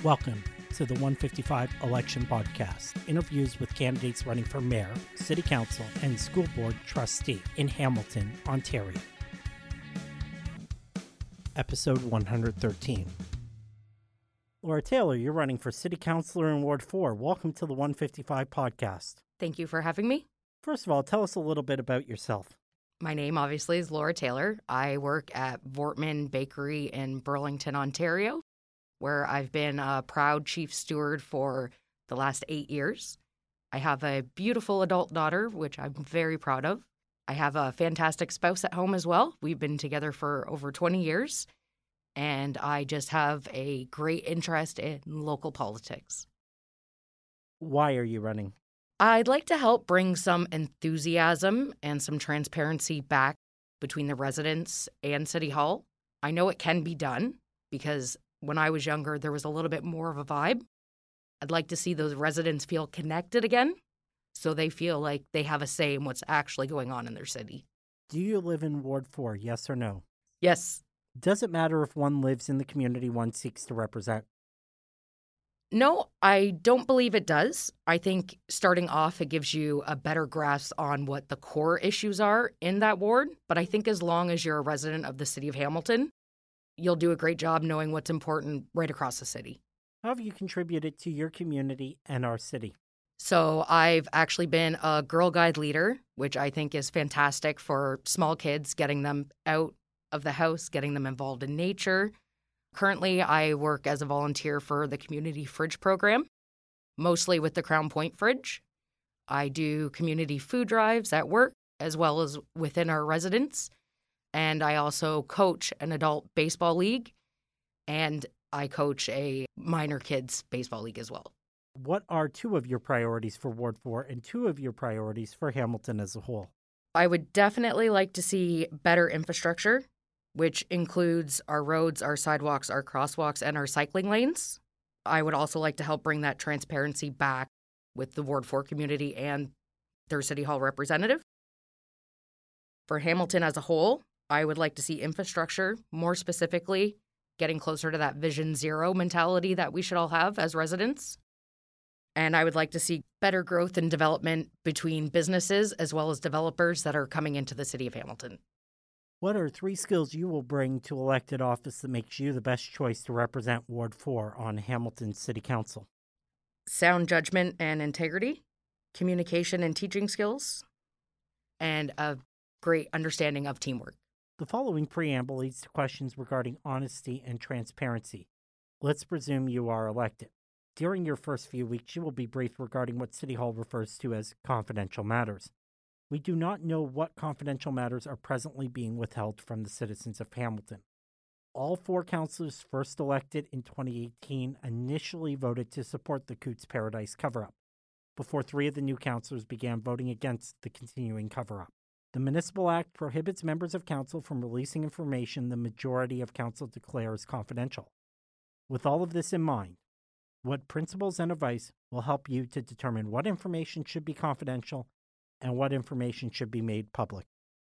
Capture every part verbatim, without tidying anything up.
Welcome to the one fifty-five Election Podcast, interviews with candidates running for mayor, city council, and school board trustee in Hamilton, Ontario. Episode one hundred thirteen. Laura Taylor, you're running for city councilor in Ward four. Welcome to the one fifty-five Podcast. Thank you for having me. First of all, tell us a little bit about yourself. My name, obviously, is Laura Taylor. I work at Vortman Bakery in Burlington, Ontario, where I've been a proud chief steward for the last eight years. I have a beautiful adult daughter, which I'm very proud of. I have a fantastic spouse at home as well. We've been together for over twenty years, and I just have a great interest in local politics. Why are you running? I'd like to help bring some enthusiasm and some transparency back between the residents and City Hall. I know it can be done because when I was younger, there was a little bit more of a vibe. I'd like to see those residents feel connected again so they feel like they have a say in what's actually going on in their city. Do you live in Ward four, yes or no? Yes. Does it matter if one lives in the community one seeks to represent? No, I don't believe it does. I think starting off, it gives you a better grasp on what the core issues are in that ward. But I think as long as you're a resident of the city of Hamilton, you'll do a great job knowing what's important right across the city. How have you contributed to your community and our city? So I've actually been a Girl Guide leader, which I think is fantastic for small kids, getting them out of the house, getting them involved in nature. Currently, I work as a volunteer for the Community Fridge program, mostly with the Crown Point Fridge. I do community food drives at work as well as within our residence. And I also coach an adult baseball league, and I coach a minor kids baseball league as well. What are two of your priorities for Ward four and two of your priorities for Hamilton as a whole? I would definitely like to see better infrastructure, which includes our roads, our sidewalks, our crosswalks, and our cycling lanes. I would also like to help bring that transparency back with the Ward four community and their City Hall representative. For Hamilton as a whole, I would like to see infrastructure, more specifically, getting closer to that Vision Zero mentality that we should all have as residents. And I would like to see better growth and development between businesses as well as developers that are coming into the city of Hamilton. What are three skills you will bring to elected office that makes you the best choice to represent Ward four on Hamilton City Council? Sound judgment and integrity, communication and teaching skills, and a great understanding of teamwork. The following preamble leads to questions regarding honesty and transparency. Let's presume you are elected. During your first few weeks, you will be briefed regarding what City Hall refers to as confidential matters. We do not know what confidential matters are presently being withheld from the citizens of Hamilton. All four councilors first elected in twenty eighteen initially voted to support the Cootes Paradise cover-up, before three of the new councilors began voting against the continuing cover-up. The Municipal Act prohibits members of council from releasing information the majority of council declares confidential. With all of this in mind, what principles and advice will help you to determine what information should be confidential and what information should be made public?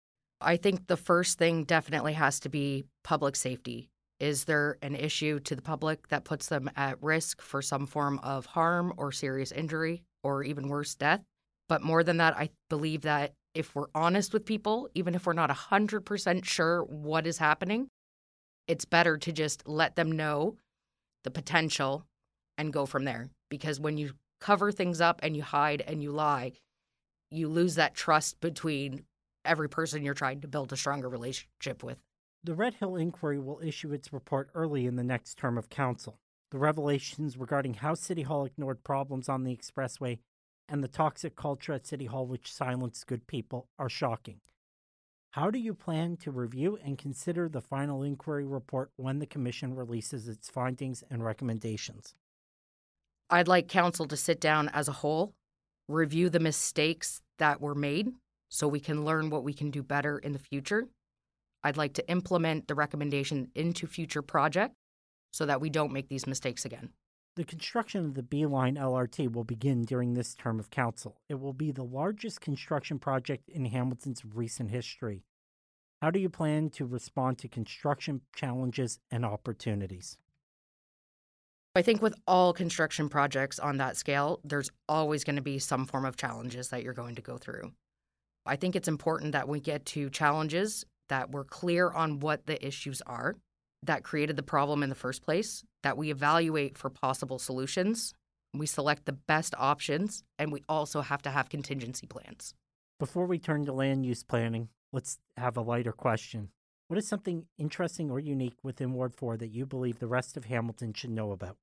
I think the first thing definitely has to be public safety. Is there an issue to the public that puts them at risk for some form of harm or serious injury or even worse, death? But more than that, I believe that if we're honest with people, even if we're not one hundred percent sure what is happening, it's better to just let them know the potential and go from there. Because when you cover things up and you hide and you lie, you lose that trust between every person you're trying to build a stronger relationship with. The Red Hill Inquiry will issue its report early in the next term of council. The revelations regarding how City Hall ignored problems on the expressway and the toxic culture at City Hall which silenced good people are shocking. How do you plan to review and consider the final inquiry report when the commission releases its findings and recommendations? I'd like council to sit down as a whole, review the mistakes that were made so we can learn what we can do better in the future. I'd like to implement the recommendation into future projects so that we don't make these mistakes again. The construction of the B-Line L R T will begin during this term of council. It will be the largest construction project in Hamilton's recent history. How do you plan to respond to construction challenges and opportunities? I think with all construction projects on that scale, there's always going to be some form of challenges that you're going to go through. I think it's important that we get to challenges that we're clear on what the issues are that created the problem in the first place, that we evaluate for possible solutions, we select the best options, and we also have to have contingency plans. Before we turn to land use planning, let's have a lighter question. What is something interesting or unique within Ward four that you believe the rest of Hamilton should know about?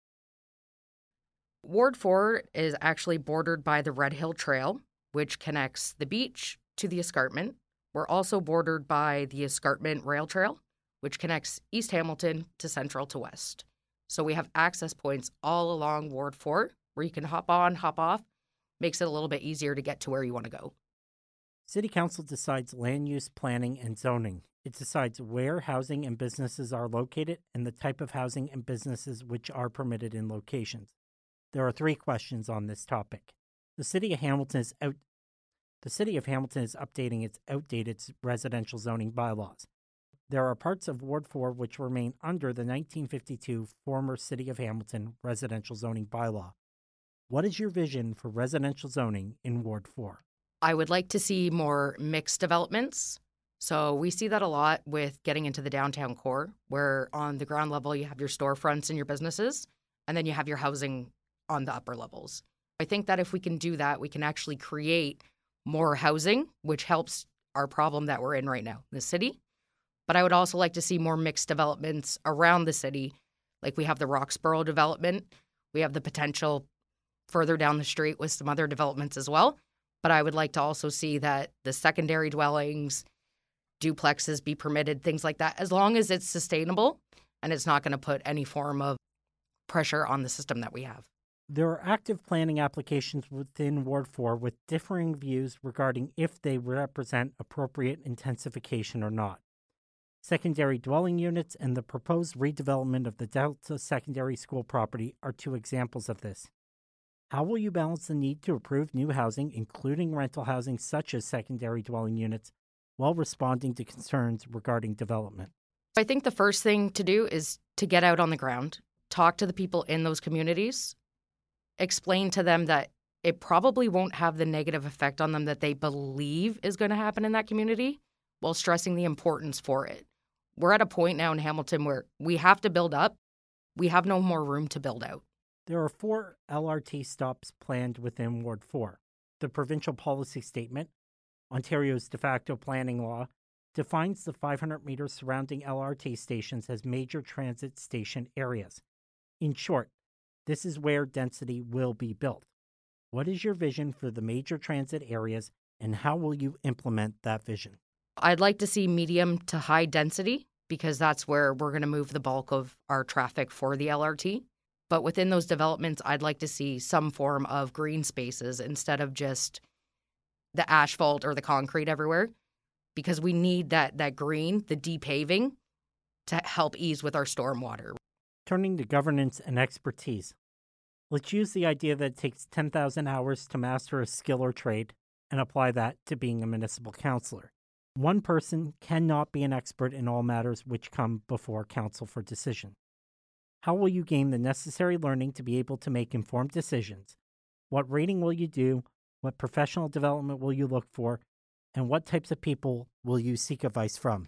Ward four is actually bordered by the Red Hill Trail, which connects the beach to the escarpment. We're also bordered by the Escarpment Rail Trail, which connects East Hamilton to Central to West. So we have access points all along Ward four where you can hop on, hop off, makes it a little bit easier to get to where you want to go. City Council decides land use planning and zoning. It decides where housing and businesses are located and the type of housing and businesses which are permitted in locations. There are three questions on this topic. The City of Hamilton is out The City of Hamilton is updating its outdated residential zoning bylaws. There are parts of Ward four which remain under the nineteen fifty-two former City of Hamilton residential zoning bylaw. What is your vision for residential zoning in Ward four? I would like to see more mixed developments. So we see that a lot with getting into the downtown core, where on the ground level you have your storefronts and your businesses, and then you have your housing on the upper levels. I think that if we can do that, we can actually create more housing, which helps our problem that we're in right now in the city. But I would also like to see more mixed developments around the city. Like we have the Roxborough development. We have the potential further down the street with some other developments as well. But I would like to also see that the secondary dwellings, duplexes be permitted, things like that, as long as it's sustainable and it's not going to put any form of pressure on the system that we have. There are active planning applications within Ward four with differing views regarding if they represent appropriate intensification or not. Secondary dwelling units and the proposed redevelopment of the Delta Secondary School property are two examples of this. How will you balance the need to approve new housing, including rental housing such as secondary dwelling units, while responding to concerns regarding development? I think the first thing to do is to get out on the ground, talk to the people in those communities, explain to them that it probably won't have the negative effect on them that they believe is going to happen in that community, while stressing the importance for it. We're at a point now in Hamilton where we have to build up. We have no more room to build out. There are four L R T stops planned within Ward four. The provincial policy statement, Ontario's de facto planning law, defines the five hundred meters surrounding L R T stations as major transit station areas. In short, this is where density will be built. What is your vision for the major transit areas, and how will you implement that vision? I'd like to see medium to high density because that's where we're going to move the bulk of our traffic for the L R T. But within those developments, I'd like to see some form of green spaces instead of just the asphalt or the concrete everywhere, because we need that, that green, the depaving, to help ease with our stormwater. Turning to governance and expertise. Let's use the idea that it takes ten thousand hours to master a skill or trade and apply that to being a municipal councillor. One person cannot be an expert in all matters which come before council for decision. How will you gain the necessary learning to be able to make informed decisions? What rating will you do? What professional development will you look for? And what types of people will you seek advice from?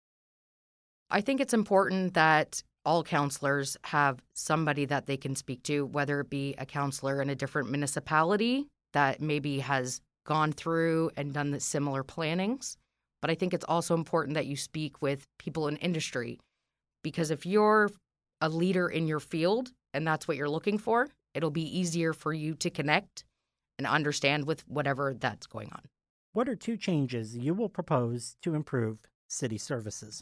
I think it's important that all counselors have somebody that they can speak to, whether it be a counselor in a different municipality that maybe has gone through and done the similar plannings. But I think it's also important that you speak with people in industry, because if you're a leader in your field and that's what you're looking for, it'll be easier for you to connect and understand with whatever that's going on. What are two changes you will propose to improve city services?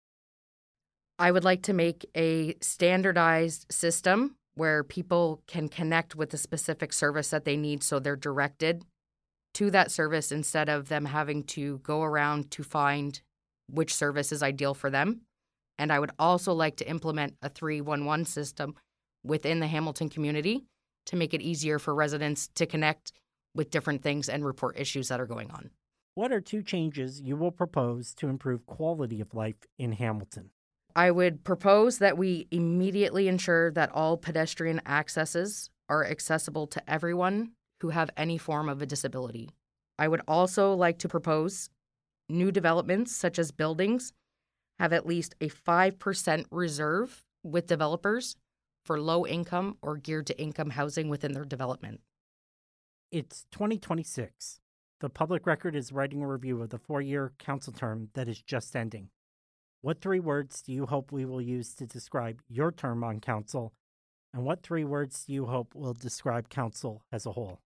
I would like to make a standardized system where people can connect with the specific service that they need so they're directed to that service instead of them having to go around to find which service is ideal for them. And I would also like to implement a three one one system within the Hamilton community to make it easier for residents to connect with different things and report issues that are going on. What are two changes you will propose to improve quality of life in Hamilton? I would propose that we immediately ensure that all pedestrian accesses are accessible to everyone who have any form of a disability. I would also like to propose new developments such as buildings have at least a five percent reserve with developers for low income or geared to income housing within their development. It's twenty twenty-six. The Public Record is writing a review of the four-year council term that is just ending. What three words do you hope we will use to describe your term on council, and what three words do you hope will describe council as a whole?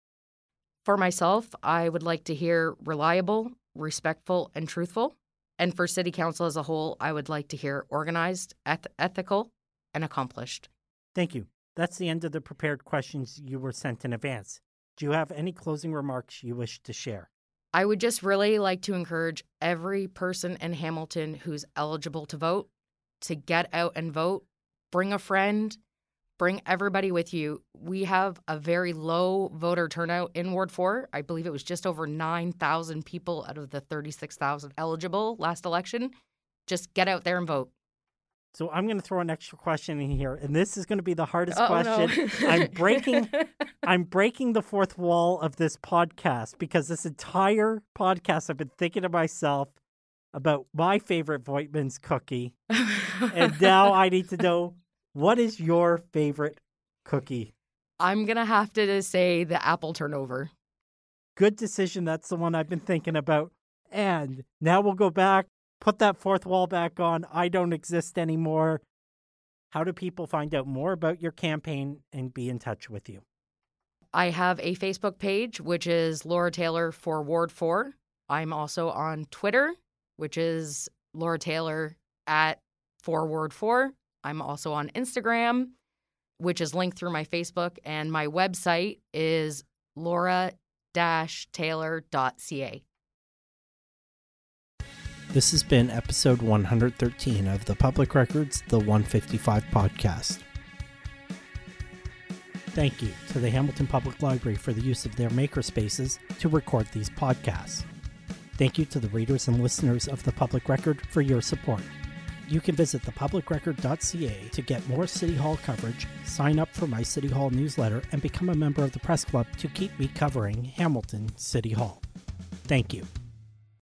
For myself, I would like to hear reliable, respectful, and truthful. And for City Council as a whole, I would like to hear organized, eth- ethical, and accomplished. Thank you. That's the end of the prepared questions you were sent in advance. Do you have any closing remarks you wish to share? I would just really like to encourage every person in Hamilton who's eligible to vote to get out and vote. Bring a friend. Bring everybody with you. We have a very low voter turnout in Ward four. I believe it was just over nine thousand people out of the thirty-six thousand eligible last election. Just get out there and vote. So I'm going to throw an extra question in here, and this is going to be the hardest Oh, question. no. I'm breaking I'm breaking the fourth wall of this podcast because this entire podcast I've been thinking to myself about my favorite Voigtman's cookie. And now I need to know, what is your favorite cookie? I'm going to have to say the apple turnover. Good decision. That's the one I've been thinking about. And now we'll go back, put that fourth wall back on. I don't exist anymore. How do people find out more about your campaign and be in touch with you? I have a Facebook page, which is Laura Taylor for Ward four. I'm also on Twitter, which is Laura Taylor at for Ward four. I'm also on Instagram, which is linked through my Facebook, and my website is laura dash taylor dot c a. This has been episode one hundred thirteen of the Public Records The one fifty-five podcast. Thank you to the Hamilton Public Library for the use of their makerspaces to record these podcasts. Thank you to the readers and listeners of the Public Record for your support. You can visit the public record dot c a to get more City Hall coverage, sign up for my City Hall newsletter, and become a member of the press club to keep me covering Hamilton City Hall. Thank you.